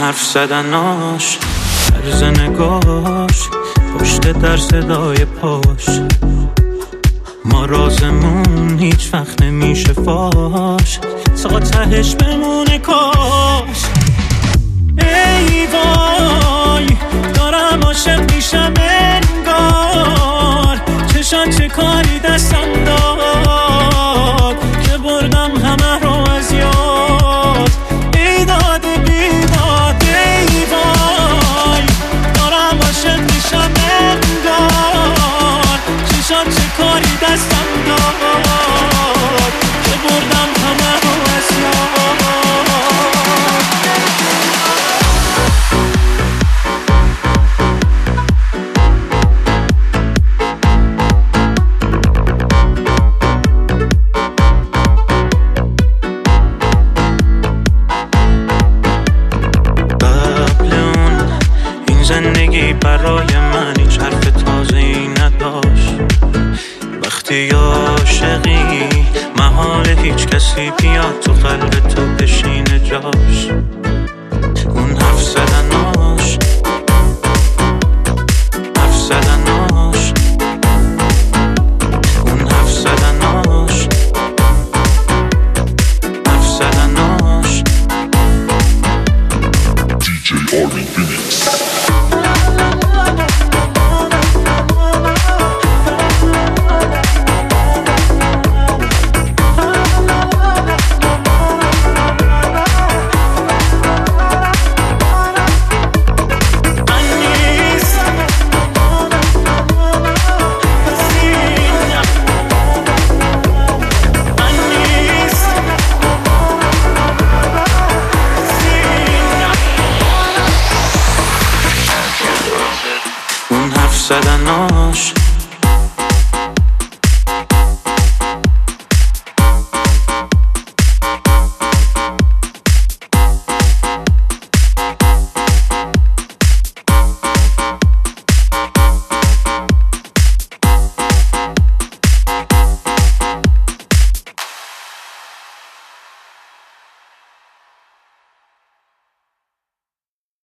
حرف زدناش، طرز نگاش، پشت در صدای پاش، ما رازمون هیچ وقت نمیشه فاش، تا تهش بمونه کاش. ای وای دارم عاشق میشم انگار، چشان چه کاری دستم داد که بردم همه رو از یاد. ایداد بیداد ای وای دارم عاشق میشم انگار، چشان چه کاری دستم داد که بردم همه رو از یاد. زندگی برای من هیچ حرف تازه‌ای نداشت. وقتی عاشقی محال هیچ کسی بیاد تو قلب تو بشینه جاش. اون حرف زدناش، حرف زدناش، اون حرف زدناش، حرف زدناش. DJ Ari Phoenix. اون حرف زدناش،